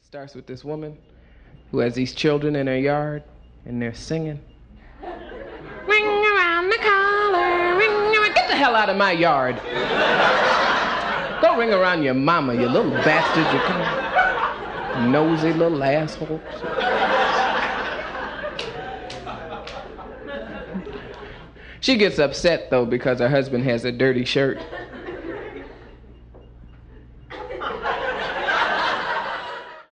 Starts with this woman who has these children in her yard, and they're singing. Ring around the collar, ring around. Get the hell out of my yard. Go ring around your mama, you little bastard. You come. Nosy little asshole. She gets upset, though, because her husband has a dirty shirt.